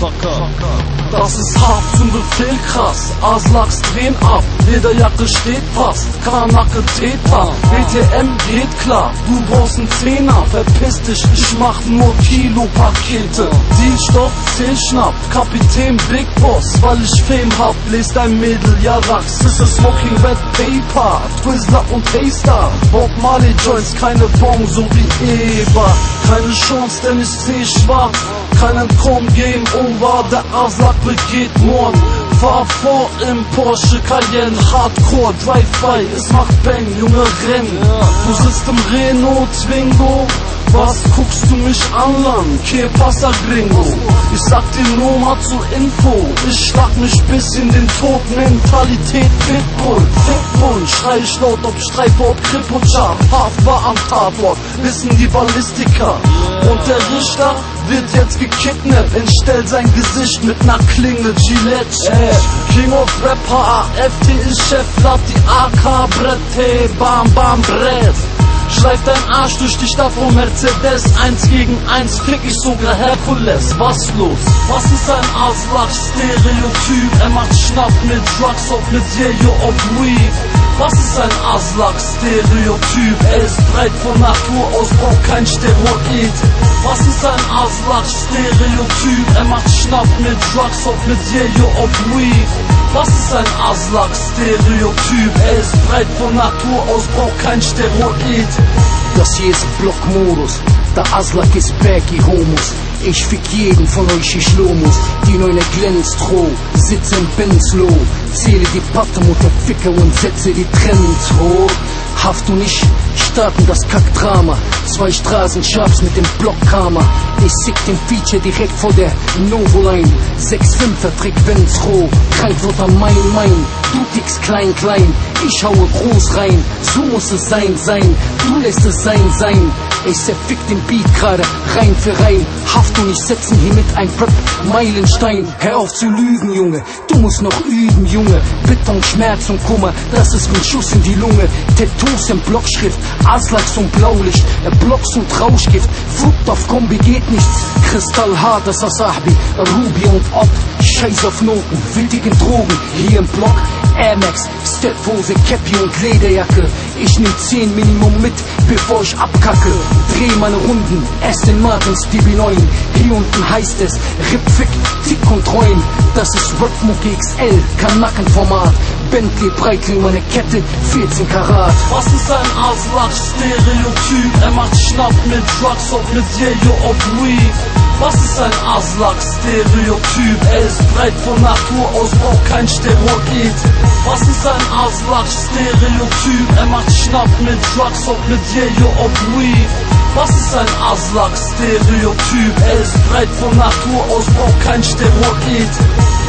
Das ist hart zum Befehl, krass. Aslaks drehen ab, Lederjacke steht fast, Kanacke Täter, BTM geht klar. Du brauchst einen Zehner, verpiss dich, ich mach nur Kilo-Pakete. Dienststoff, 10 Schnapp, Kapitän Big Boss, weil ich Fame hab, bläst dein Mädel, ja Rax. Ist a Smoking Wet Paper, Twizzler und Taster, Bob Marley Joints, keine Bon, so wie Eber. Keine Chance, denn ich seh schwarz, kein Entkommen, Game Over, der Aslak begeht Mord. Fahr vor im Porsche Cayenne, Hardcore, Drive-by, es macht Bang, Junge, renn. Du sitzt im Renault Twingo, was guckst du mich an, Land? Que pasa, Gringo? Ich sag dir nur mal zur Info, ich schlag mich bis in den Tod, Mentalität Pitbull, Fickbull, schrei ich laut, ob Streitwort, Kripocha, Haft war am Tatort, wissen die Ballistiker. Und der Richter wird jetzt gekidnappt, entstellt sein Gesicht mit ner Klinge, Gillette. King of Rap, HAFT ist Chef, lad die AK, Brett, Bam Bam Brett. Schleif dein Arsch durch die Stadt vom Mercedes, 1 gegen 1, fick ich sogar Herkules. Was los? Was ist ein Aslak-Stereotyp? Er macht Schnapp mit Drugs auf mit Serie of Weed. Was ist ein Aslak-Stereotyp? Er ist breit von Natur aus, braucht kein Steroid. Was ist ein Aslak-Stereotyp? Er macht Schnapp mit Drugs auf mit Serie of Weed. Was ist ein Aslak-Stereotyp? Er ist breit von Natur aus, braucht kein Steroid. Das hier ist Blockmodus, der Aslak ist Baggy Homos. Ich fick jeden von euch, ich Lomos. Die Neune glänzt roh, sitze im Benzlo, zähle die Pattermutter Ficker und setze die Trends hoch. Haft und ich starten das Kackdrama, 2 Straßenschaps mit dem Blockhammer. Ich sick den Feature direkt vor der Novoline, 6-5er Frequenz roh, krank wird am Main. Du tickst klein, ich haue groß rein, so muss es sein, du lässt es sein. Ich zerfick den Beat gerade, rein für rein. Haft und ich setzen hier mit ein Rap-Meilenstein. Hör auf zu lügen, Junge, du musst noch üben, Junge. Beton, Schmerz und Kummer, das ist ein Schuss in die Lunge. Tattoos in Blockschrift, Aslaks und Blaulicht, Blocks und Rauschgift, Frucht auf Kombi geht nichts. Kristallhart, das ist Sahbi, Ruby und Ott. Scheiß auf Noten, willigen Drogen, hier im Block. Air Max, Stephose, Cappy und Lederjacke. Ich nehm 10 Minimum mit, bevor ich abkacke. Dreh meine Runden, Aston Martins DB9. Hier unten heißt es Ripfick, Tick und Träum. Das ist Rap-Mucke XL, Kanackenformat. Bentley Breitling, meine Kette, 14 Karat. Was ist ein Aslak-Stereotyp? Er macht Schnapp mit Drugs auf mit Serie of Weed. Was ist ein Aslak-Stereotyp? Er ist breit von Natur aus, braucht kein Steroid. Was ist ein Aslak-Stereotyp? Er macht Schnapp mit Drugs auf mit Serie of Weed. Was ist ein Aslak-Stereotyp? Er ist breit von Natur aus, braucht kein Steroid.